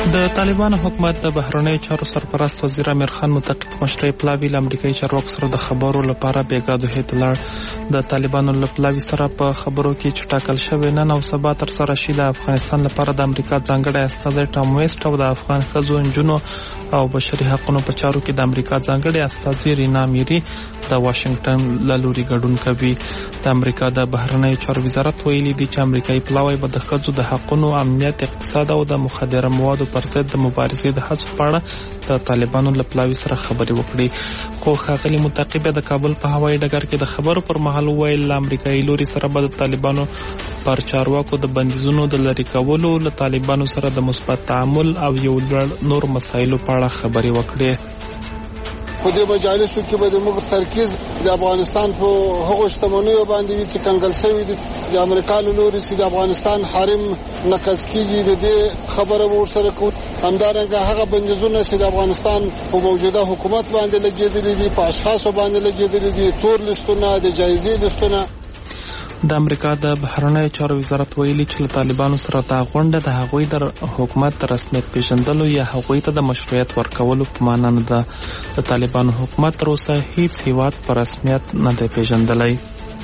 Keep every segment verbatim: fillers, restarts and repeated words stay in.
د طالبانو حکومت د بهرنیو چارو سرپرست وزیر امیر خان متقی په مشرۍ پلاوي له امریکایي چارواکو سره د خبرو لپاره بیګا دوحې ته لاړ. د طالبانو له پلاوي سره په خبرو کې چې ټاکل شوی نن او سبا ترسره شي د افغانستان لپاره د امریکا ځانګړی استازی ټام ویسټ او د افغان ښځو نجونو او بشري حقوقو په چارو کې د امریکا ځانګړی استازی رینا میری د واشنگټن له لوري ګډون کوي. د امریکا د بهرنیو چارو وزارت ویلي دی چې امریکایي پلاوی به د ښځو د حقوقو، امنیت، اقتصاد او د مخدره موادو پر ضد د مبارزې د هڅو په اړه د طالبانو له پلاوي سره خبرې وکړي. خو ښاغلي متقی د کابل په هوایي ډګر کې د خبرو پر مهال وویل له امریکایي لوري سره به د طالبانو پر چارواکو د بندیزونو د لرې کولو، له طالبانو سره د مثبت تعامل او یو لړ نور مسایلو په اړه خبرې وکړي. په دې مجالسو کې به موږ ترکیز د افغانستان په هغو شتمنیو باندې وي چې کنګل شوي دي د امریکا له لوري چې د افغانستان حریم نقض کیږي. د دې خبره ورسره کوو. همدارنګه هغه بندیزونه چې د افغانستان په موجوده حکومت باندې لګېدلي دي، په اشخاصو باندې لګېدلي دي، تور لیستونه، د جایزې لیستونه. د امریکا د بهرنیو چارو وزارت ویلي چې له طالبانو سره دا غونډه د هغوی د حکومت د رسمیت پیژندلو یا هغوی ته د مشروعیت ورکولو په معنا نه ده. د طالبانو حکومت تر اوسه هیڅ هیواد په رسمیت نه دی پیژندلی.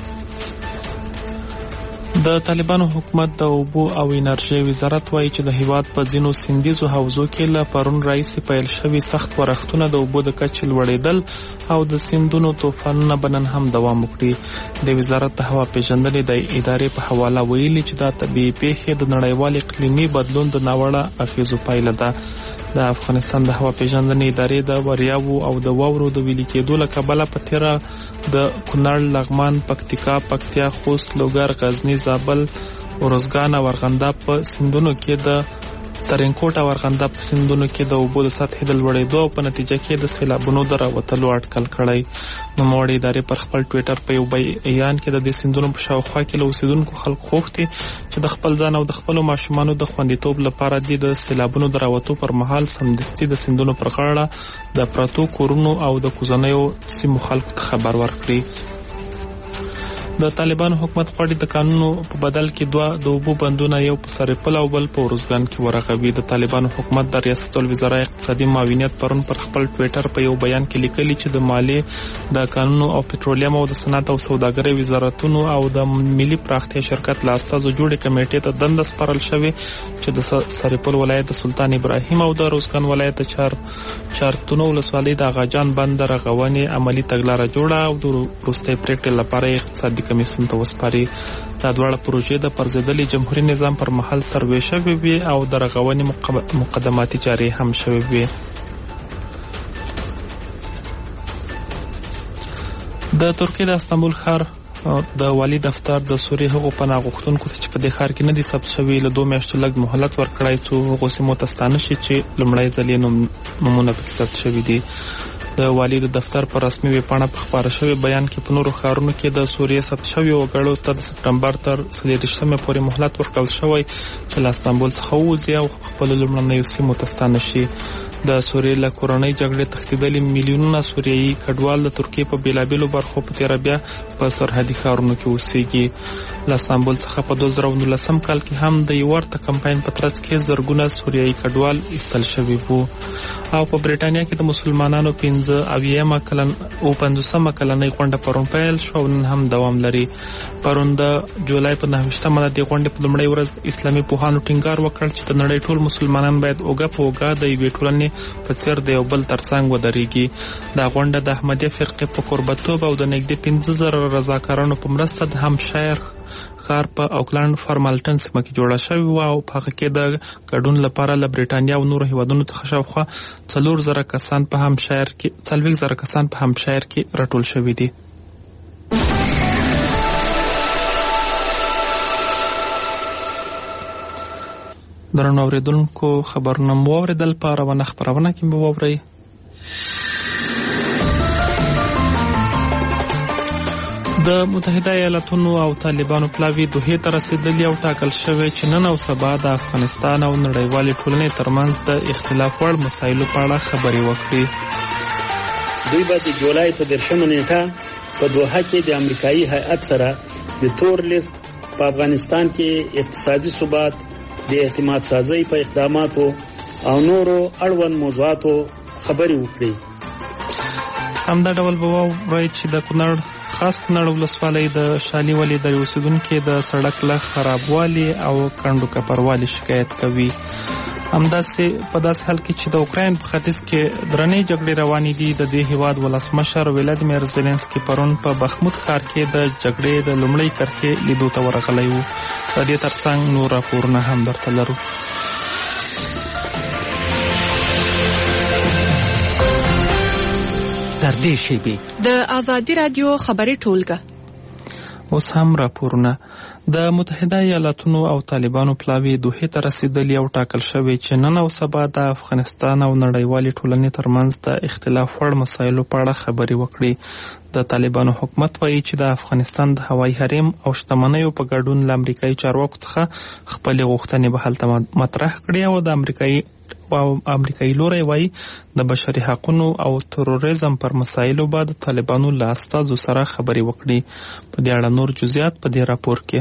د طالبانو حکومت د اوبو او انرژي وزارت وایي چې د هیواد په ځینو سیندیزو حوزو کې له پرون راهیسې پیل شوي سخت ورښتونه د اوبو د کچې لوړېدل او د سیندونو طوفانونه به نن هم دوام وکړي. د وزارت د هوا پیژندنې د ادارې په حواله ویلي چې دا طبیعي پیښې د نړیوال اقلیمي بدلون د ناوړه اغیزو پایله ده. د افغانستان د هوا پیژندنې ادارې د وریاو او د واورو د ویلي کېدو له کبله په تیره د کونړ، لغمان، پکتیکا، پکتیا، خوست، لوګر، غزني، زابل، ارزګان او ارغنداب په سیندونو کې د ترینکوټ او ارغنداب په سیندونو کې د اوبو د سطحې د لوړېدو او په نتیجه کې د سیلابونو د راوتلو اټکل کړی. نوموړې ادارې پر خپل ټویټر په یو بیان کې د دې سیندونو په شاوخوا کې له اوسیدونکو خلکو غوښتي چې د خپل ځان او د خپلو ماشومانو د خوندیتوب لپاره د سیلابونو د راوتو پر مهال سمدستي د سیندونو پر غاړه د پرتو کورونو او د کوزنیو سیمو خلکو ته خبر ورکړي. د طالبانو حکومت غواړي د قانونو په بدل کې دوه د اوبو بندونه، یو په سرپل او بل په ارزګان کې ورغوي. د طالبانو حکومت د ریاست الوزرا اقتصادي معاونیت پرون پر خپل ټویټر په یو بیان کې لیکلي چې د مالیې، د قانونو او پټرولیم او د صنعت او سوداګرۍ وزارتونو او د ملي پراختیا شرکت له استازو جوړې کمیټې ته دنده سپارل شوې چې د سرپل ولایت د سلطان ابراهیم او د ارزګان ولایت د چار چارتونو ولسوالۍ د اغاجان بند رغونې عملی تګلاره جوړه او د وروستۍ پریکړې لپاره اقتصادي کمیسیون ته وسپاري. دا دواړه پروژې د پرځېدلي جمهوریت نظام پر مهال سروې شوې وي او د رغونې مقدماتي چارې هم شوې وي. د ترکیې د استانبول ښار د والي دفتر د سوریې هغو پناه غوښتونکو ته چې په دې ښار کې نه دي ثبت شوي له دوه میاشتو لږ مهلت ورکړی څو هغو سیمو ته ستانه شي چې لومړی ځل یې نومونه پکې ثبت شوي دي. د والي د دفتر پر رسمي ویبپاڼه په خپاره شوي بیان کې په نورو ښارونو کې د سوریې ثبت شویو وګړو ته د سپټمبر تر څلېرویشتمې پورې مهلت ورکړل شوی چې له استانبول څخه ووځي او خپلو لومړنیو سیمو ته ستانه شي. د سوریې له کورنۍ جګړې تښتېدلي میلیونونه سوریایي کډوال د ترکیې په بېلابېلو برخو په تېره بیا په سرحدي ښارونو کې اوسېږي. له استانبول څخه په دوه زره نولسم کال کې هم د یو ورته کمپاین په ترڅ کې زرګونه سوریایي کډوال ایستل شوي وو. او په برېټانیا کې د مسلمانانو پنځه اویایمه کلن او پنځوسمه کلنۍ غونډه پرون پیل شوه او نن هم دوام لري. پرون د جولای په نهه ویشتمه د دې غونډې په لومړۍ ورځ اسلامي پوهانو ټینګار وکړ چې د نړۍ ټول مسلمانان باید اوږه په اوږه د یوې ټولنې په څېر د یو بل ترڅنګ ودرېږي. دا غونډه د احمدیه فرقې په کوربتوب او د نږدې پنځه زره رضاکارانو په مرسته د همشایر ښار په اوکلند فارمالټن سیمه کې جوړه شوې وه او په هغه کې د ګډون لپاره له برېټانیا او نورو هیوادونو څخه شاوخوا څلور زره کسان په همشایر کې څلوېښت زره کسان په همشایر کې راټول شوي دي. درنو اوریدونکو خبرونه مو واورېدل. په روانه خپرونه کې مو واورئ. د متحده ایالاتونو او طالبانو پلاوي دوحې ته رسېدلي او ټاکل شوی چې نن او سبا د افغانستان او نړیوالې ټولنې ترمنځ د اختلاف وړ مسایلو په اړه خبرې وکړي. دوی به د جولای په دېرشمه نیټه په دوحه کې د امریکایي هیئت سره د تور لیست په افغانستان کې اقتصادي ثبات، د اعتماد سازۍ په اقداماتو او نورو اړوند موضوعاتو خبرې وکړي. همدا ډول به وایي چې د کونړ خاص کونړ ولسوالۍ د شالي ولې د اوسیدونکو د سړک له خرابوالي او کندو کپروالي شکایت کوي. همداسې په داسې حال کې چې د اوکراین په ختیځ کې درنې جګړې روانې دي، د دې هیواد ولسمشر ولادیمیر زيلنسکي پرون په بخمود ښار کې د جګړې د لومړۍ کرښې لیدو ته ورغلی و. د دې ترڅنګ نور راپورونه هم درته لرو. تر دې شیبې د آزادي رادیو خبري ټولګه. اوس هم راپورونه. د متحده ایالاتونو او طالبانو پلاوی دوحې ته رسیدلی او ټاکل شوی چې نن او سبا د افغانستان او نړیوالې ټولنې ترمنځ د اختلاف وړ مسایلو په اړه خبرې وکړي. د طالبانو حکومت وایي چې د افغانستان د هوایي حریم او شتمنیو په ګډون له امریکایي چارواکو څخه خپلې غوښتنې به هلته مطرح کړي او د امریکایي او امریکایي لوري وایي د بشري حقوقو او تروریزم پر مسایلو به د طالبانو له استازو سره خبرې وکړي. په دې اړه نور جزئیات په دې راپور کې.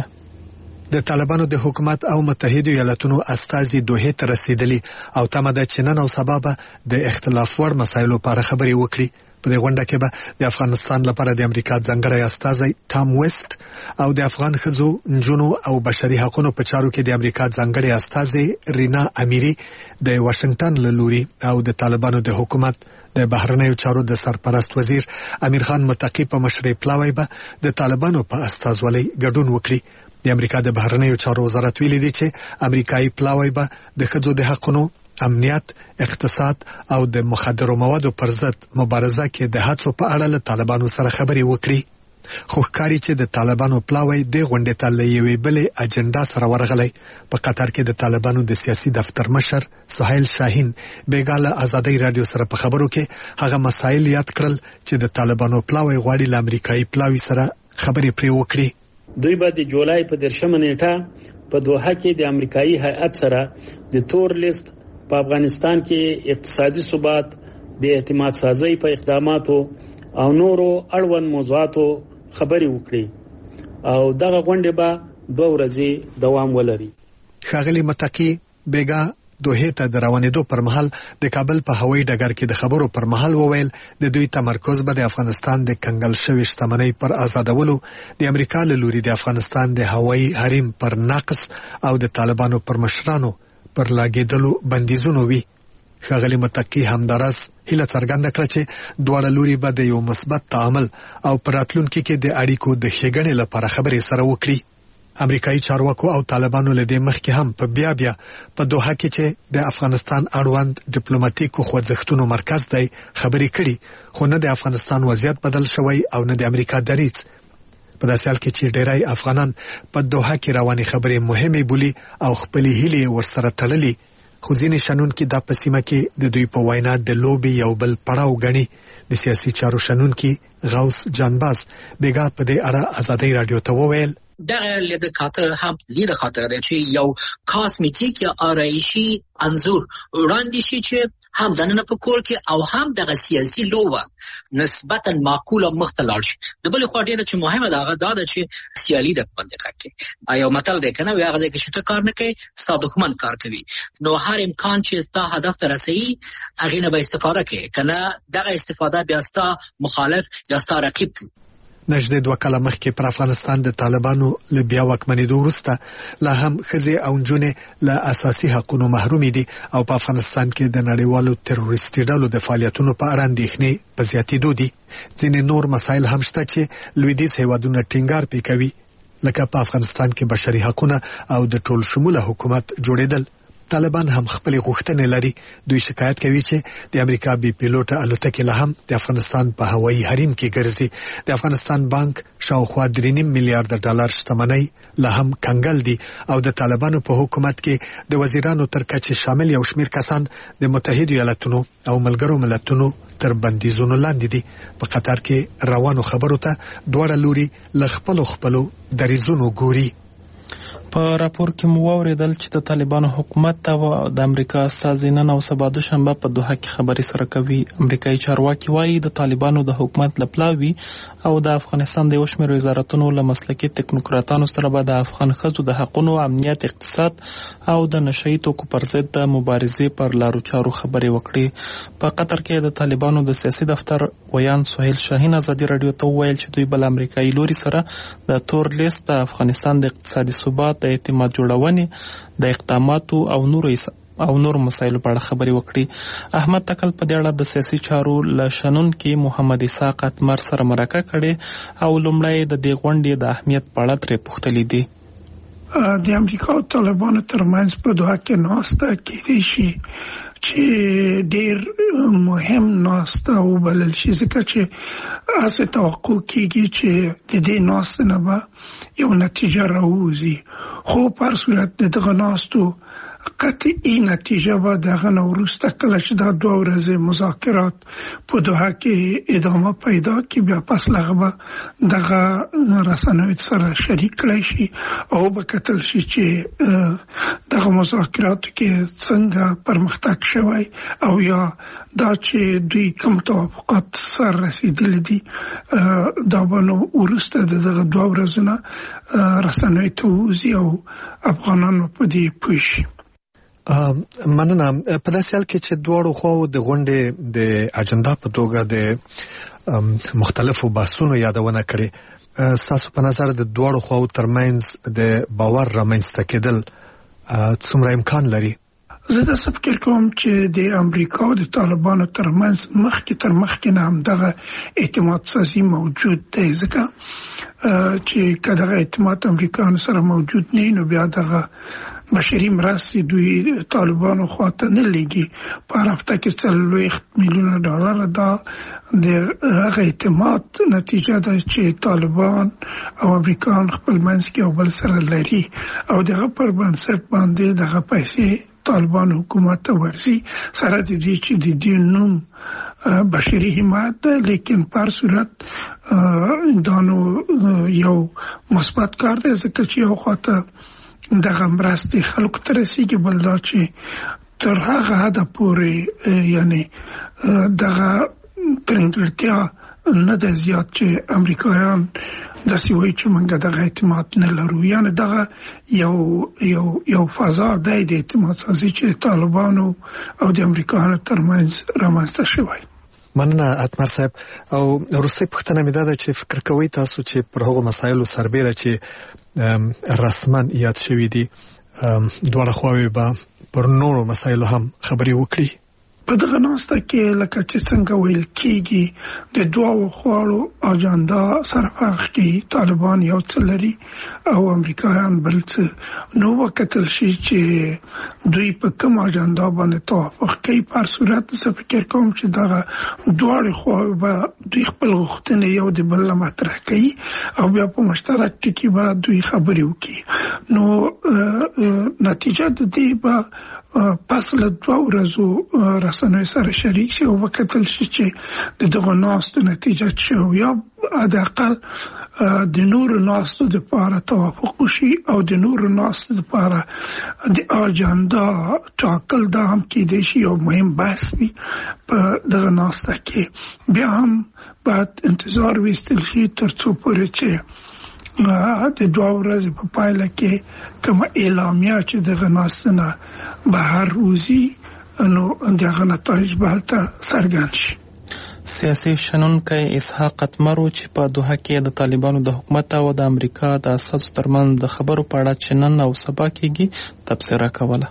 د طالبانو د حکومت او متحده ایالاتونو استازي دوحې ته رسیدلی او تمه ده چې نن او سبا به د اختلاف وړ مسایلو په اړه خبرې وکړي. په دې غونډه کې به د افغانستان لپاره د امریکا ځانګړی استازی ټام ویسټ او د افغان ښځو، نجونو او بشري حقوقو په چارو کې د امریکا ځانګړی استازی رینا امیری د واشنگټن له لوري او د طالبانو د حکومت د بهرنیو چارو د سرپرست وزیر امیر خان متقی په مشرۍ پلاوی به د طالبانو په استازولۍ ګډون وکړي. د امریکا د بهرنیو چارو وزارت ویلي دی چې امریکایي پلاوی به د ښځو د حقوقو، امنیت، اقتصاد او د مخدرو موادو پر ضد مبارزه کې د هڅو په اړه له طالبانو سره خبرې وکړي. خو ښکاري چې د طالبانو پلاوی د غونډې ته له یوې بلې اجنډا سره ورغلی. په قطر کې د طالبانو د سیاسي دفتر مشر سهیل شاهین بیګاله آزادۍ رادیو سره په خبرو کې هغه مسایل یاد کړل چې د طالبانو پلاوی غواړي له امریکایي پلاوی سره خبرې پرې وکړي. دوی به د جولای په دیرشمه نیټه په دوحه کې د امریکایي هیئت سره د تور لیست په افغانستان کې اقتصادي ثبات، د اعتماد سازۍ په اقداماتو او نورو اړوند موضوعاتو خبرې وکړي او دغه غونډه به دوه ورځې دوام ولري. ښاغلي متقی بیګا دوحې ته د روانېدو پر مهال د کابل په هوایي ډګر کې د خبرو پر مهال وویل د دوی تمرکز به د افغانستان د کنګل شوی شتمنۍ پر آزادولو، د امریکا له لوري د افغانستان د هوایي حریم پر نقص او د طالبانو پر مشرانو پر لاګېدلو بندیزونو وي. ښاغلي متقی همدارس هیله څرګنده کړه چې دواړه لوري به د یو مثبت تعامل او پر راتلونکي کې د اړیکو د ښېګڼې لپاره خبرې سره وکړي. امریکایي چارواکو او طالبانو له دې مخکې هم په بیا بیا په دوحه کې چې د افغانستان اړوند ډیپلوماټیکو خوځښتونو مرکز دی خبرې کړي، خو نه د افغانستان وضعیت بدل شوی او نه د امریکا دریځ. په داسې حال کې چې ډېری افغانان په دوحه کې روانې خبرې مهمې بولي او خپلې هیلې ورسره تړلي، خو ځینې شنونکي دا په سیمه کې د دوی په وینا د لوبې یو بل پړاو ګڼي. د سیاسي چارو شنونکي غوث جانباز بیګا په دې اړه آزادۍ رادیو ته وویل دغه لید خاطر هم لید خاطر دی چې یو کاسمیټیک یا آرایشي انزور وړاندې شي چې هم دننه په کور کې او هم دغه سیاسي لوبه نسبتا معقوله مختلال شي. د بل خوا ډیره چې مهمه ده هغه دا ده چې سیالي د باندې کوي. ایو متل دی کنه وی هغه چې ته کار نه کوي ستاسو دښمن کار کوي، نو هر امکان چې ستاسو هدف ته رسېږي هغه نه به استفاده کوي، کنه دغه استفاده بیا ستاسو مخالف یا ستاسو رقیب کوي. نږدې دوه کاله مخکې پر افغانستان د طالبانو له بیا واکمنېدو وروسته لا هم ښځې او نجونې له اساسي حقوقو محرومې دي او په افغانستان کې د نړیوالو تروریستي ډلو د فعالیتونو په اړه اندېښنې په زیاتېدو دي. ځینې نور مسایل هم شته چې لویدیځ هېوادونه ټینګار پرې کوي، لکه په افغانستان کې بشري حقونه او د ټول شموله حکومت جوړېدل. طالبان هم خپل غوښتنې لري. دوی شکایت کوي چې د امریکا بي پیلوټه الوتکې له هم د افغانستان په هوایي حریم کې ګرځي. د افغانستان بانک شاوخوا درې نیم میلیارډ ډالر شتمنۍ له هم کنګل دي او د طالبانو په حکومت کې د وزیرانو تر کچې شامل یو شمیر کسان د متحده ایالاتونو او ملګرو ملتونو تر بندیزونو لاندې دي. په قطر کې روانو خبرو ته دواړه لوري له خپلو خپلو دریځونو ګوري. په راپور کې مو واوریدل چې د طالبانو حکومت او د امریکا استازي نن او سبا دوشنبه په دوحه کې خبري سره کوي. امریکایي چارواکي وایي د طالبانو د حکومت لپلاوي او د افغانستان د یو شمېر وزارتونو له مسلکي تکنوکراتانو سره به د افغان ښځو د حقونو، امنیت، اقتصاد او د نشهیي توکو پر ضد د مبارزې پر لارو چارو خبرې وکړي. په قطر کې د طالبانو د سیاسي دفتر ویان سهیل شاهین ازادي رادیو ته وویل چې دوی بل امریکایي لوري سره د تور لیست د افغانستان د اقتصادي ثبات، د اعتماد جوړونې، د اقداماتو او نورو او نور مسایلو په اړه خبرې وکړي. احمد تکل په دې اړه د سیاسي چارو له شنونکي محمد اسحاق اتمر سره مرکه کړې او لومړی د دې غونډې د اهمیت په اړه ترې پوښتلي دي. د امریکا او طالبانو ترمنځ په دوحه کې ناسته کېدای شي چې ډېر مهم ناسته وبلل شي، ځکه چې هسې توقع کېږي چې د دې ناستې نه به یو نتیجه راووځي، خو په هر صورت د دغه ناستو قطعي نتیجه به دغه نه وروسته کله چې دا دوه ورځې مذاکرات په دوحه کې ادامه پیدا کړي، بیا پس له هغه به دغه رسنیو سره شریک کړی شي او به کتل شي چې دغه مذاکراتو کې څنګه پرمختګ شوی او یا دا چې دوی کوم توافقات سره رسیدلي دي دا به نو وروسته دغه دوه ورځې نه رسنیو ته ووځي او افغانانو په دې پوه شي. مننه. په داسې حال کې چې دواړو خواو د غونډې د اجنډا په توګه د مختلفو بحثونو یادونه کړې، ستاسو په نظر د دواړو خواو ترمنځ د باور رامنځته کېدل څومره امکان لري؟ زه داسې فکر کوم چې د امریکا او د طالبانو ترمنځ مخکې تر مخکې نه همدغه اعتماد سازي موجود دی، ځکه چې که دغه اعتماد امریکایانو سره موجود نه نو بیا دغه بشري مرستې دوی طالبانو خواته نه لېږي. په هر هفته کې څلوېښت میلیونه ډالر دا د هغه اعتماد نتیجه ده چې طالبان او امریکایان خپل منځ کې یو بل سره لري او دغه پر بنسټ باندې دغه پیسې طالبان حکومت ته ورځي، سره د دې چې د دې نوم بشري حمایت ده، لیکن په هر صورت دا نو یو مثبت کار دی، ځکه چې یو خواته دغه مرستې خلکو ته رسیږي، بل دا چې تر هغه حده پورې یعنی دغه ترنګلتیا نه ده زیات چې امریکایان داسې وایي چې موږ دغه اعتماد نه لرو، یعنی دغه یو یو یو فضا دی د اعتماد سازي چې طالبانو او د امریکایانو ترمنځ رامنځته شوی. مننه اتمر صاحب. او وروستۍ پوښتنه مې دا ده چې فکر کوئ تاسو چې پر هغو مسایلو سربېره چې رسما یاد شوي دي دواړه خواوې به پر نورو مسایلو هم خبرې وکړي؟ په دغه ناسته کې لکه چې څنګه ویل کېږي د دوو خواړو اجنډا سره فرق کوي، طالبان یو څه لري او امریکایان بل څه، نو وکتل شي چې دوی په کوم اجنډا باندې توافق کوي. په هر صورت زه فکر کوم چې دغه دواړه خواوې به دوی خپل غوښتنې یو د بل مطرح کوي او بیا په مشترک ټکي به دوی خبرې وکړي، نو نتیجه د دې به پس له دوه ورځو رسنیو سره شریک شي او وکتل شي چې د دغه ناستو نتیجه شي او یا حداقل د نورو ناستو دپاره توافق وشي او د نورو ناستو دپاره د اجنډا ټاکل دا هم کېدای شي یو مهم بحث وي په دغه ناسته کې. بیا هم باید انتظار ویستل شي تر څو پورې چې د دوه ورځې په پایله کې کومه اعلامیه چې دغه ناستې نه بهر وځي نو دغه نتایج به هلته څرګند شي. سیاسي شنونکی اسحاق اتمر چې په دوحه کې د طالبانو د حکومت او د امریکا د اساسو ترمنځ د خبرو په اړه چې نن او سبا کېږي تبصره کوله.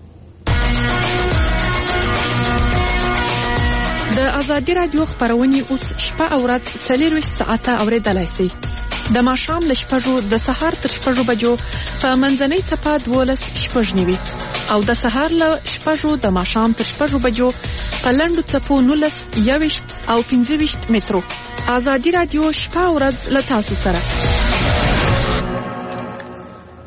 د ازادي رادیو خبرونه اوس شپه او ورځ څلورویشت ساعته اوریدلای شئ. د ماښام له شپږو د سهار تر شپږو بجو په منځنۍ څپه دولس شپږ نیوي او د سهار له شپږو د ماښام تر شپږو بجو په لنډو څپو نولس یوویشت او پنځه ویشت مترو. ازادي رادیو شپه او ورځ له تاسو سره.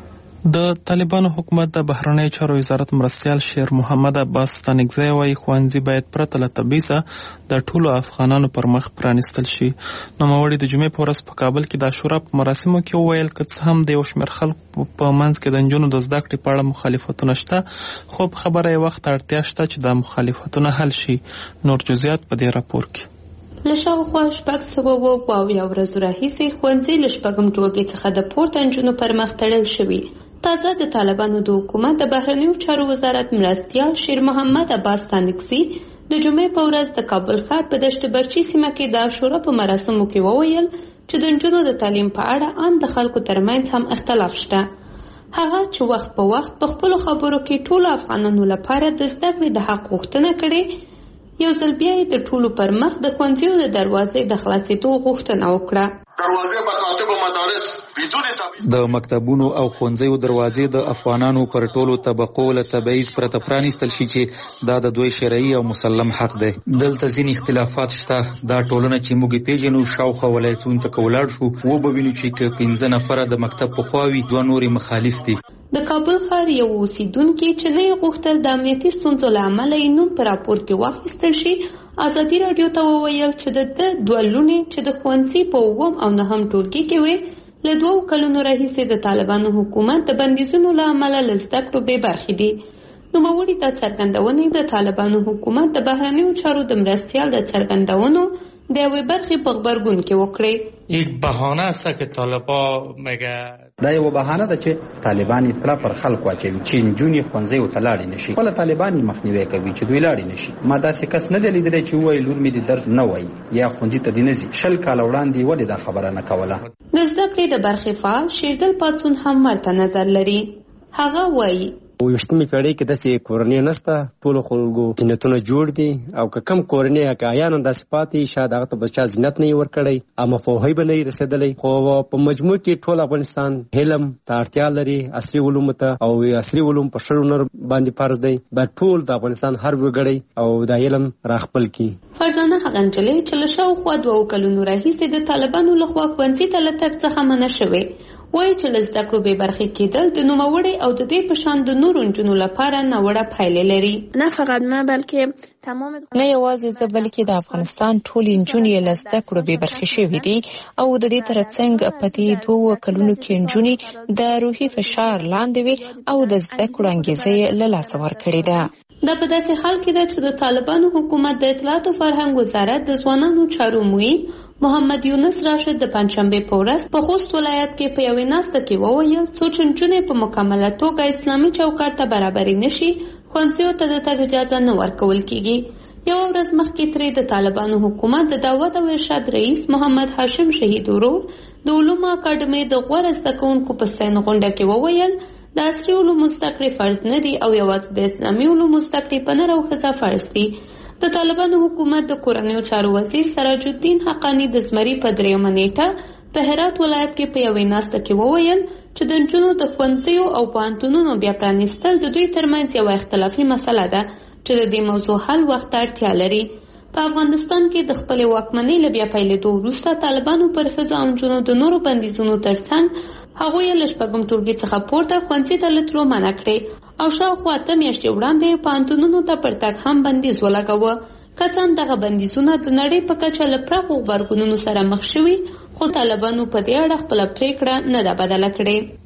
د طالبانو حکومت د بهرنی چارو وزارت مرستیال شیر محمد عباس ستانکزی وايي ښوونځي باید پرته له تبعیضه د ټولو افغانانو پر مخ پرانیستل شي. نوموړي د جمعې په ورځ په کابل کې د عاشورا په مراسمو کې وویل که څه هم د یو شمېر خلکو په منځ کې د نجونو د زده کړې په اړه مخالفتونه شته، خو په خبره یې وخت اړتیا شته چې دا مخالفتونه حل شي. نور جزئیات په دې راپور کې. له شاوخوا شپږ سوه اووه اویا ورځو راهیسې ښوونځي له شپږم ټولګي څخه د پورته نجونو پر مخ تړل شوي. تازه د طالبانو د حکومت د بهرنیو چارو وزارت مرستیال شیر محمد عباس ستانکزی د جمعې په ورځ د کابل ښار په دشت برچي سیمه کې د عاشورا په مراسمو کې وویل چې د نجونو د تعلیم په اړه ان د خلکو ترمنځ هم اختلاف شته. هغه چې وخت په وخت په خپلو خبرو کې ټولو افغانانو لپاره د زده کړې د حق غوښتنه کړې، یو ځل بیا یې د ټولو پر مخ د ښوونځیو د دروازې د خلاصېدو غوښتنه وکړه. دروازې مکاتب و مدارس بدون تبعیض، د مکتبونو او ښوونځیو دروازې د افغانانو پر ټولو طبقو له تبعیض پرته پرانیستل شي چې دا د دوی شرعي او مسلم حق دی. دلته ځینې اختلافات شته. دا ټولنه چې موږ پیژنو شاوخوا ولایتونو ته که ولاړ شو وبوینو چې که پنځه نفره د مکتب په خوا وي دوه نورې مخالف دي. د کابل ښار یو اوسیدونکي چې نه یې غوښتل د امنیتي ستونزو له امله یې نوم په راپور کې واخیستل شي، ازادي راډیو ته وویل چې د ده دوه لوڼې چې د ښوونځي په اووم او نهم ټولګي کې وې له دوو کلونو راهیسې د طالبانو حکومت د بندیزونو له امله له زده کړو بې برخې دي. نوموړي دا څرګندونې د طالبانو حکومت د بهرنیو چارو د مرستیال د څرګندونو د یوې برخې په غبرګون کې وکړې. یک بهانه است که طالبان میگه دا یو بهانه ده چې طالبان یې پړه پر خلکو اچوي چې نجونې ښوونځیو ته لاړې نشي. خپله طالبان یې مخنیوی کوي چې دوی لاړې نشي. ما داسې کس نه دی لیدلی چې ووایي لور مې د درس نه وایي یا ښوونځي ته دې نه ځي. شل کاله وړاندې ولې دا خبره نه کوله؟ د زده کړې د برخې فعال شیردل پاڅون هم ورته نظر لري. هغه وایي ویشتمې پېړۍ کې داسې کورنۍ نشته، ټولو خلکو زینتونه جوړ دي او که کم کورنۍ که عیانا داسې پاتې شاید هغه ته به چا زینت نه یې ورکړی، اما پوهی به نه یې رسېدلی. خو په مجموع کې ټول افغانستان علم ته اړتیا لري، عصري علومو ته، او عصري علوم په ښه هنر باندې فرض دی. باید ټول د افغانستان هر وګړی او دا علم راخپل کړي. فرزانه هغه نجلۍ چې له شاوخوا دوو کلونو راهیسې د طالبانو لخوا ښوونځي ته له تګ څخه منع شوې، وایي چې له زده کړو بې برخې کېدل د نوموړې او د دې په شان د نورو نجونو لپاره ناوړه پایلې لري. نه فقط ما بلکې تمام نه یوازې زه بلکې د افغانستان ټولې نجونې له زده کړو بې برخې شوې دي او د دې ترڅنګ په دې دوو کلونو کې نجونې د روحي فشار لاندې وي او د زده کړو انګیزه یې له لاسه ورکړې ده. دا په داسې حال کې ده چې د طالبانو حکومت د اطلاعات او فرهنګ وزارت د ځوانانو چارو معین محمد یونس راشد د پنجشنبې په ورځ په خوست ولایت کې په یوې ناسته کې وویل څو چې نجونې په مکمله توګه اسلامي چوکاټ ته برابرې نشي ښوونځیو ته د تګ اجازه نه ورکول کېږي. یوه ورځ مخکې ترې د طالبانو حکومت د دعوت او ارشاد رئیس محمد هاشم شهید ورور د علومو اکاډمۍ د غوره زده کوونکو په ستاینه غونډه کې وویل د عصري علومو زده کړې فرض نه دي او یوازې د اسلامي علومو زده کړې په نر او ښځه فرض دي. د طالبانو حکومت د کورنیو چارو وزیر سراج الدین حقانی د زمري په دریمه نیټه په هرات ولایت کې په یوې ناسته کې وویل چې د نجونو د ښوونځیو او پوهنتونونو بیا پرانیستل د دوی ترمنځ یوه اختلافي مسله ده چې د دې موضوع حل وخت ته اړتیا لري. په افغانستان کې د خپلې واکمنۍ له بیا پیلېدو وروسته طالبانو پر ښځو او نجونو د نورو بندیزونو ترڅنګ هغوی له شپږم ټولګي څخه پورته ښوونځي ته له تلو منع کړې او شاوخوا اته میاشتې وړاندې پوهنتونونو ته پر تګ هم بندیز ولګاوه. که څه هم دغه بندیزونه د نړۍ په کچه له پراخو غبرګونونو سره مخ شوي، خو طالبانو په دې اړه خپله پرېکړه نه ده بدله کړې.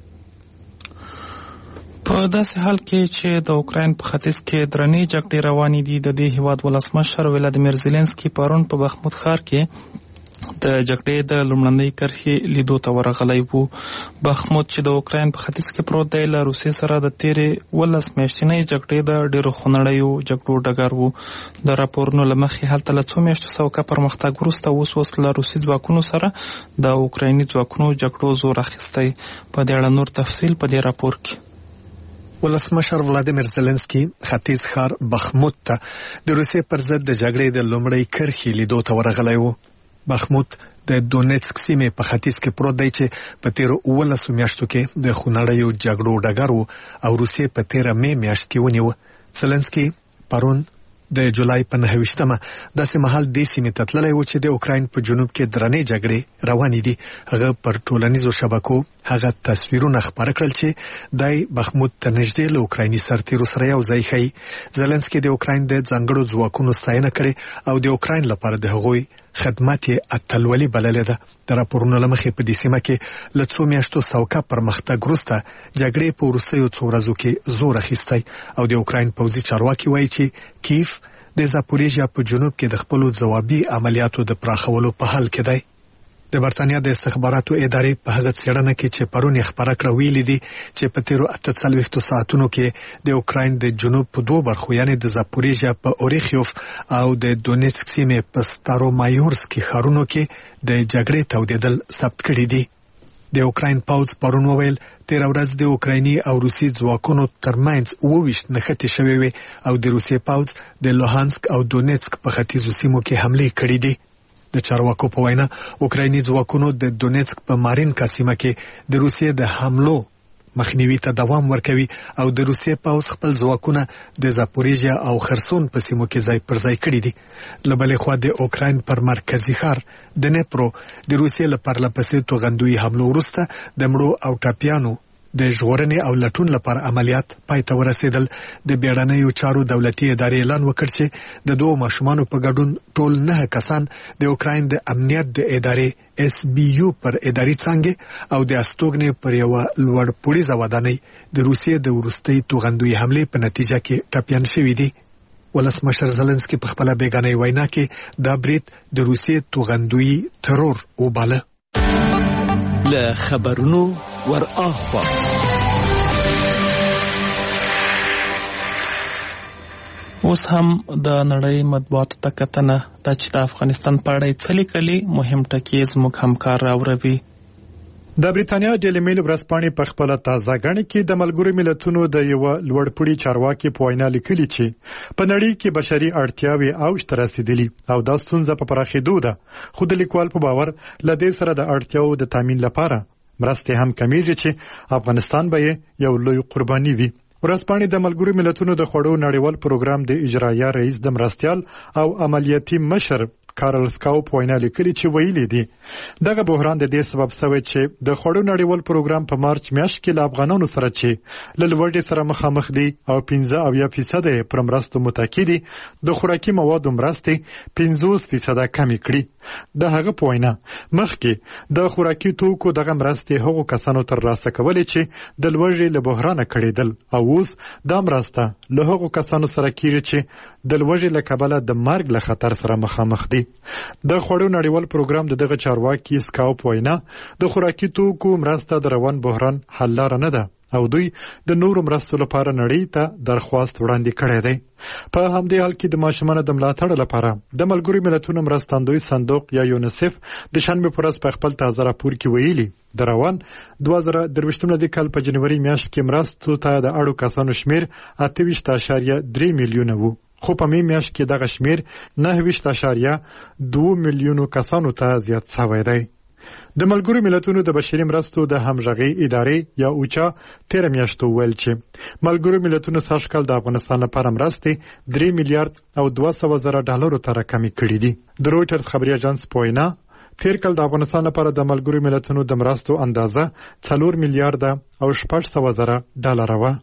په داسې حال کې چې د اوکراین په ختیځ کې درنې جګړې روانې دي، د دې هیواد ولسمشر ولادیمیر زیلنسکي پرون په بخمود ښار کې د جګړې د لومړنۍ کرښې لیدو ته ورغلی وو. بخمود چې د اوکراین په ختیځ کې پروت دی له روسیې سره د تېرې ولس میاشتنۍ جګړې د ډېرو خونړیو جګړو ډګر وو. د راپورونو له مخې هلته له څو میاشتو سوکه پرمختګ وروسته اوس اوس له روسي ځواکونو سره د اوکرایني ځواکونو جګړو زور اخیستی. په دې اړه نور تفصیل په دې راپور کې. ولسمشر ولادیمیر زیلنسکي ختیځ ښار بخمود ته د روسیې پر ضد د جګړې د لومړۍ کرښې لیدو ته ورغلی وو. بخمود د دونیتسک سیمې په ختیځ کې پروت دی چې په تیرو اوولسو میاشتو کې د خونړیو جګړو ډګر و او روسیې په تیره مې میاشت کې ونیو. زیلنسکي پرون د جولای په نهه ویشتمه داسې مهال دې سیمې ته تللی و چې د اوکراین په جنوب کې درنې جګړې روانې دي. هغه پر ټولنیزو شبکو هغه تصویرونه خپاره کړل چې دای بخمود ته نږدې له اوکرایني سرتیرو سره یو ځای ښیي. زلنسکي د اوکراین د ځانګړو ځواکونو ستاینه کړې او د اوکراین لپاره د هغوی خدمات یې اتلولي بللې ده. د راپورونو له مخې په دې سیمه کې له څو میاشتو سوکه پرمختګ وروسته جګړې په وروستیو څو ورځو کې زور اخیستی او د اوکراین پوځي چارواکي وایي چې کیف د زاپوریژیا په جنوب کې د خپلو ځوابي عملیاتو د پراخولو په حال کې دی. د برتانیا د استخباراتو ادارې په هغه څېړنه کې چې پرون یې خپره کړه ویلي دي چې په تیرو اته څلوېښتو ساعتونو کې د اوکراین د جنوب په دوو برخو یعنې د زاپوریژیا په اوریخیوف او د دونیتسک سیمې په ستارومایورسکي ښارونو کې د جګړې تودېدل ثبت کړي دي. د اوکراین پوځ پرون وویل تیره ورځ د اوکرایني او روسي ځواکونو ترمنځ اووه ویشت نښتې شوې وې او د روسیې پوځ د لوهانسک او دونیتسک په ختیځو سیمو کې حملې کړې دي. د چارواکو په وینا اوکرایني ځواکونو د دونیتسک په مارینکا سیمه کې د روسیې د حملو مخنیوي ته دوام ورکوي او د روسیې پوځ خپل ځواکونه د زاپوریژیا او خرسون په سیمو کې ځای پر ځای کړي دي. له بلې خوا د اوکراین پر مرکزي ښار د نیپرو د روسیې له پرله پسې توغندوي حملو وروسته د مړو او ټپیانو د ژغورنې او لټون لپاره عملیات پای ته ورسېدل. د بیړنیو چارو دولتي ادارې اعلان وکړ چې د دوو ماشومانو په ګډون ټول نه کسان د اوکراین د امنیت د ادارې اس بي یو پر اداري څانګې او د استوګنې پر یوه لوړ پوړیزه ودانۍ د روسیې د وروستۍ توغندوي حملې په نتیجه کې ټپیان شوي دي. ولسمشر زلنسکي په خپله بیګانۍ وینا کې دا برید د روسیې توغندوي ترور وباله. له خبرونو ور اخوا اوس هم د نړۍ مطبوعاتو ته کتنه دا چې د افغانستان په اړه څه لیکلي مهم ټکي زموږ همکار راوروي. د بریتانیا ډیلی میل ورځپاڼې په خپله تازه ګڼه کې د ملګرو ملتونو د یوه لوړپوړي چارواکي په وینا لیکلي چې په نړۍ کې بشري اړتیاوې اوج ته رسېدلي او دا ستونزه په پراخېدو ده، خو د لیکوال په باور له دې سره د اړتیاو د تامین لپاره مرستې هم کمیږي چې افغانستان به یو لوی قرباني وي. ورځپاڼې د ملګرو ملتونو د خوړو نړیوال پروګرام د اجرایه رئیس د مرستیال او عملیاتي مشر کارل سکاو په وینا لیکلي چې ویلي دي دغه بحران د دې سبب شوی چې د خوړو نړیوال پروګرام په مارچ میاشت کې له افغانانو سره چې له لوړې سره مخامخ دي او پنځه اویا فیصد یې پر مرستو متکي دي د خوراکي موادو مرستې پنځوس فیصده کمې کړي. د هغه په وینا مخکې د خوراکي توکو دغه مرستې هغو کسانو ترلاسه کولې چې د لوږې له بحرانه کړېدل او اوس دا مرسته له هغو کسانو سره کیږي چې د لوږې له کبله د مرګ له خطر سره مخامخ دي. د خوړو نړیوال پروګرام د دغه چارواکي سکاو په وینا د خوراکي توکو مرسته د روان بحران حل لاره نه ده او دوی د نورو مرستو لپاره نړۍ ته درخواست وړاندې کړی دی. په همدې حال کې د ماشومانو د ملاتړ لپاره د ملګرو ملتونو مرستندوی صندوق یا یونیسف د شنبې په ورځ په خپل تازه راپور کې ویلي د روان دوه زره درویشتم د کال په جنوري میاشت کې مرستو ته د اړو کسانو شمیر اته ویشت اعشاریه درې میلیونه وو، خو په می میاشت کې دغه شمیر نهه ویشت اعشاریه دوه میلیونو کسانو ته زیات شوی دی. د ملګرو ملتونو د بشري مرستو د همغږۍ ادارې یا اوچا تیره میاشت وویل چې ملګرو ملتونو سږ کال د افغانستان لپاره مرستې درې میلیارډ او دوه سوه زره ډالرو ته راکمې کړي دي. د رویټرز خبري اژانس په وینا تیر کال د افغانستان لپاره د ملګرو ملتونو د مرستو اندازه څلور میلیارډ او شپږ سوه زره ډالر وه.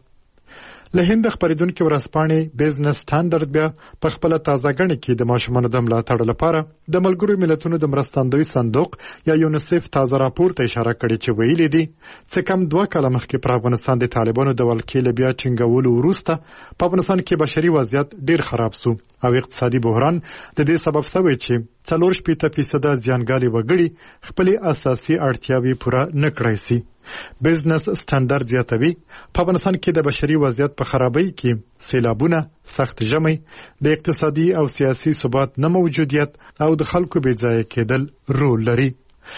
له هند خبرېدونکي ورځپاڼې بزنس سټانډرډ بیا په خپله تازه ګڼه کې د ماشومانو د ملاتړ لپاره د ملګرو ملتونو د مرستندوی صندوق یا یونیسف تازه راپور ته اشاره کړې چې ویلي دي څه کم دوه کاله مخکې پر افغانستان د طالبانو د ولکې له بیا ټینګولو وروسته په افغانستان کې بشري وضعیت ډیر خراب سو او اقتصادي بحران د دې سبب شوی چې څلور شپېته فیصده زیانګالي وګړي خپلې اساسي اړتیاوې پوره نه کړی سي. بزنس سټانډرډ زیاتوي په افغانستان کې د بشري وضعیت په خرابۍ کې سیلابونه، سخت ژمی، د اقتصادي او سیاسي ثبات نه موجودیت او د خلکو بې ځایه کېدل رول لري.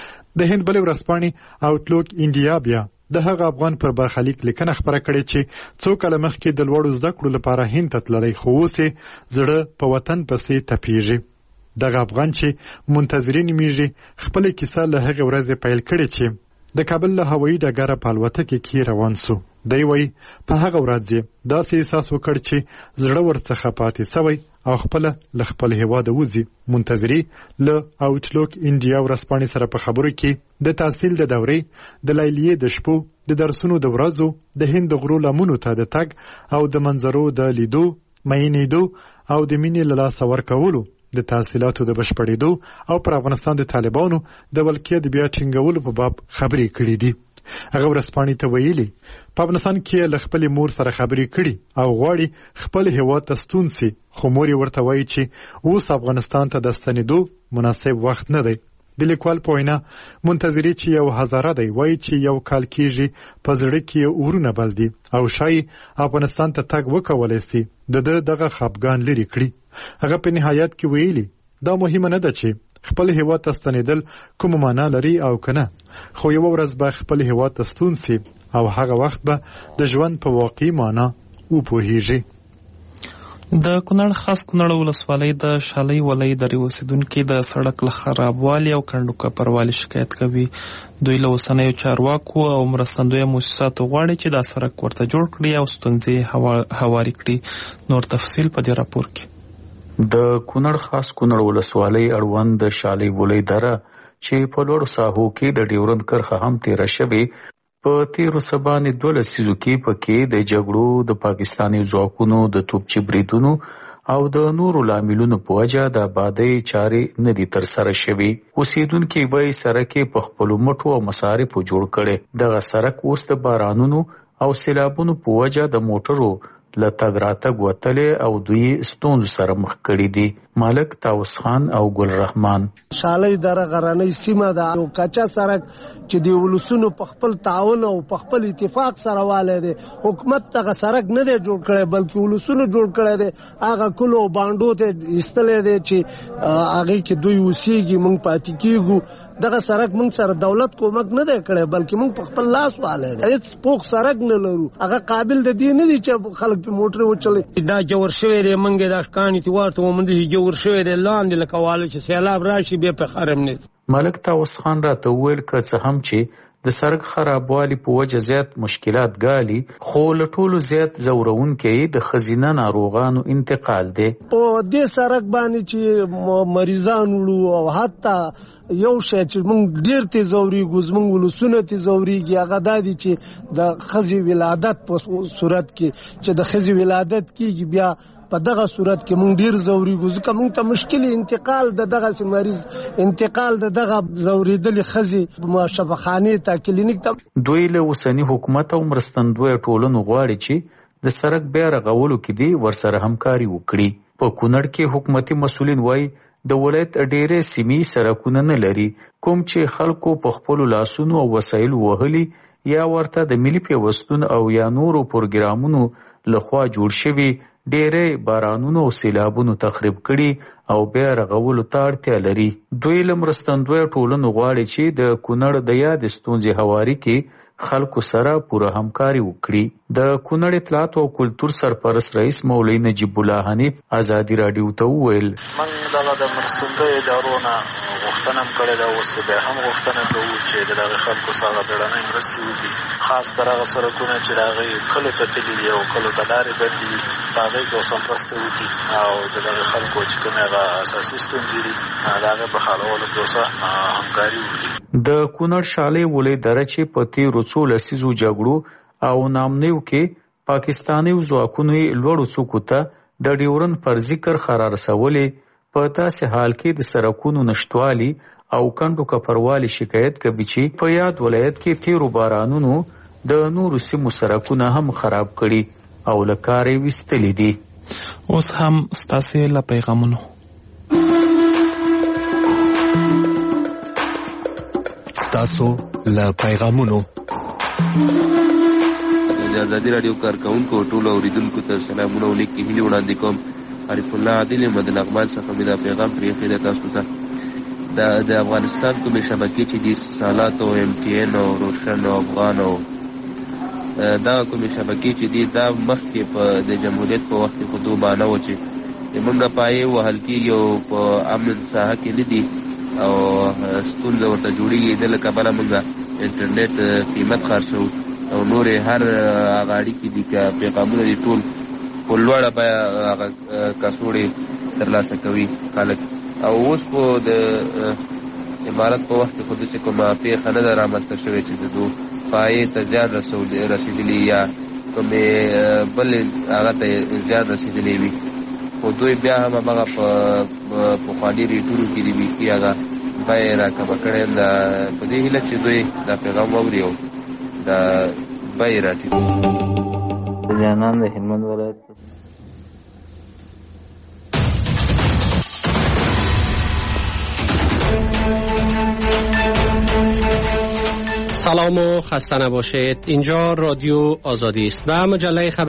د هند بلې ورځپاڼې آوټلوک انډیا بیا د هغه افغان پر برخلیک لیکنه خپره کړې چې څو کاله مخکې د لوړو زده کړو لپاره هند ته تللی خو اوس یې زړه په وطن پسې تپیږي. دغه افغان چې منتظرین میږي خپله کیسه له هغې ورځې پیل کړې چې د کابل له هوایي ډګره په الوتکې کې روان سو. دی وایي په هغه ورځ داسې احساس وکړ چې زړه ورڅخه پاتې سوی او خپله له خپل هېواده وځي. منتظري له آوټلوک انډیا ورځپاڼې سره په خبرو کې د تحصیل د دورې د لیلیې د شپو د درسونو د ورځو د هند د غرو لمنو ته د تګ او د منظرو د لیدو مینېدو او د مینې له لاسه ورکولو د تحصیلاتو د بشپړېدو او پر افغانستان د طالبانو د ولکې د بیا ټینګولو په باب خبرې کړې دي. هغه ورځپاڼې ته ویلي په افغانستان کې له خپلې مور سره خبرې کړي او غواړي خپل هېواد ته ستون سي، خو مور یې ورته وایي چې اوس افغانستان ته د ستنېدو مناسب وخت نه دی. د لیکوال په وینا منتظري چې یو هزاره دی وایي چې یو کال کېږي په زړه کې اورونه بل دي او شایي افغانستان ته تګ وکولی سي د ده دغه خفګان لرې کړي. هغه په نهایت کې ویلي دا مهمه نه ده چې خپل هېواد ته ستنېدل کومه معنا لري او که نه، خو یوه ورځ به خپل هېواد ته ستون سي او هغه وخت به د ژوند په واقعي معنا وپوهیږي. د کونړ خاص کونړ ولسوالۍ د شالۍ ولۍ درې اوسیدونکي د سړک له خرابوالي او کنډو کپروالي شکایت کوي. دوی له اوسنیو چارواکو او مرستندویه موسساتو غواړي چې دا سړک ورته جوړ کړي او ستونزې هواري کړي. نور تفصیل په دې راپور کې. د کونړ خاص کونړ ولسوالۍ اړوند د شالۍ ولۍ دره چې په لوړو ساحو کې د ډیورند کرښه هم تیره شوې، په تیرو څه باندې دوه لسیزو کې پکې د جګړو، د پاکستاني ځواکونو د توپچي بریدونو او د نورو لاملونو په وجه د آبادۍ چارې نه دي ترسره شوي. اوسیدونکي وایي سړک یې په خپلو مټو او مصارفو جوړ کړی. دغه سړک اوس د بارانونو او سیلابونو په وجه د موټرو له تګ راتګ وتلی او دوی ستونزو سره مخ کړي دي. مالک طاووس خان او ګل رحمان. شالۍ دره غرنۍ سیمه ده، یو کچا سړک چې د ولسونو په خپل تعاون او په خپل اتفاق سره والی دی. حکومت دغه سړک نه دی جوړ کړی بلکې ولسونو جوړ کړی دی. هغه کلو او بانډو ته ایستلی دی چې هغې کې دوی اوسېږي، موږ پاتې کېږو. دغه سړک موږ سره دولت کومک نه دی کړی بلکې موږ په خپل لاس والی دی. هېڅ پوخ سړک نه لرو، هغه قابل د دې نه دی چې خلک پې موټرې وچلوي. دا جوړ شوی دی، موږ یې دا ښکاڼې چې ورته وموندلي جوړ شوی دی لاندې لکه واله چې سیلاب راشي بیا پې خرم نه. ملک طاووس خان راته وویل که څه هم چې د سړک خرابوالي په وجه زیات مشکلات ګالي، خو له ټولو زیات ځورونکی د ښځینه ناروغانو انتقال دی. په دې سړک باندې چې مریضان وړو او حتی یو شی چې موږ ډېر تې ځورېږو، زموږ ولسونه تې ځورېږي، هغه دا دی چې د ښځې ولادت په صورت کې چې د ښځې ولادت کېږي بیا په دغه صورت کې موږ ډېر ځورېږو، ځکه موږ ته مشکل انتقال د دغسې مریض انتقال د دغه ځورېدلې ښځې شفاخانې ته کلینیک ته. دوی له اوسني حکومت او مرستندویه ټولنو غواړي چې د سړک بیا رغولو کې دې ورسره همکاري وکړي. په کونړ کې حکومتي مسؤلین وایي د ولایت ډېرې سیمې سړکونه نه لري، کوم چې خلکو په خپلو لاسونو او وسایلو وهلي یا ورته د ملي پیوستون او یا نورو پروګرامونو لخوا جوړ شوي ډېرې بارانونو او سیلابونو تخریب کړي او بیا رغولو ته اړتیا لري. دوی له مرستندویه ټولنو غواړي چې د کونړ د یادې ستونزې هواري کې خلکو سره پوره همکاري وکړي. د کونړ اطلاعات او کلتور سرپرست رئیس مولوي نجیب الله حنیف ازادي راډیو ته وویل موږ دغه د مرستندویه ادارو نه غوښتنه هم کړې ده، اوس بیا هم غوښتنه کوو چې د دغه خلکو سره بیړنۍ مرستې وکړي، خاص کر هغه سړکونه چې د هغې کلو ته تللي دي او کلو ته لارې بندې دي، په هغې کې اوس هم مرسته وکړي او د دغه خلکو چې کومې هغه اساسي ستونزې دي د هغې په حلولو کې اوس همکاري وکړي. د کونړ شالۍ ولۍ دره چې په تېرو څو لسیزو جګړو او نامنیو کې پاکستاني ځواکونو یې لوړو څوکو ته د ډیورند فرضي کرښه رارسولې، په داسې حال کې د سړکونو نشتوالي او کنډو کپروالي شکایت کوي چې په یاد ولایت کې تیرو بارانونو د نورو سیمو سړکونه هم خراب کړي او له کاره یې ویستلي دي. اوس هم ستاسې له پیغامونو. ستاسو له پیغامونو. د ازادي راډیو کارکونکو ټولو اوریدونکو ته سلامونه او نیکې هیلې وړاندې کوم. عارف الله عادل یم د لغمان څخه مې دا پیغام پرېښی دی تاسو ته. د افغانستان کومې شبکې چې دي سالات او ایم ټي این او روشن او افغان او دغه کومې شبکې چې دي دا مخکې په د جمهوریت په وخت کې خو دوبانه و چې زموږ نه پایې وهل کېږي او په امن ساحه کې نه دي او ستونزه ورته جوړېږي. د له کبله موږ انټرنیټ قیمت خرڅوو او نور هر غاړي کې دي که پیغامونه دي ټول په لوړه بیه هغه کڅوړې ترلاسه کوي خلک. او اوس خو د امارت په وخت کې خو داسې کومه پېښه نه ده رامنځته شوې چې د دو پایې ته زیان رسېدلي یا کومې بلې هغه ته زیان رسېدلی وي، خو دوی بیا هم همغه په پخواني ریټونو کې دي بیخي هغه بیې راکمه کړې ده په دې هیله چې دوی دا پیغام واوري او دا بیې راټیټ کړي. جانان د هلمند ولایت سلام و خسته نباشید. اینجا رادیو آزادی است و مجله خبر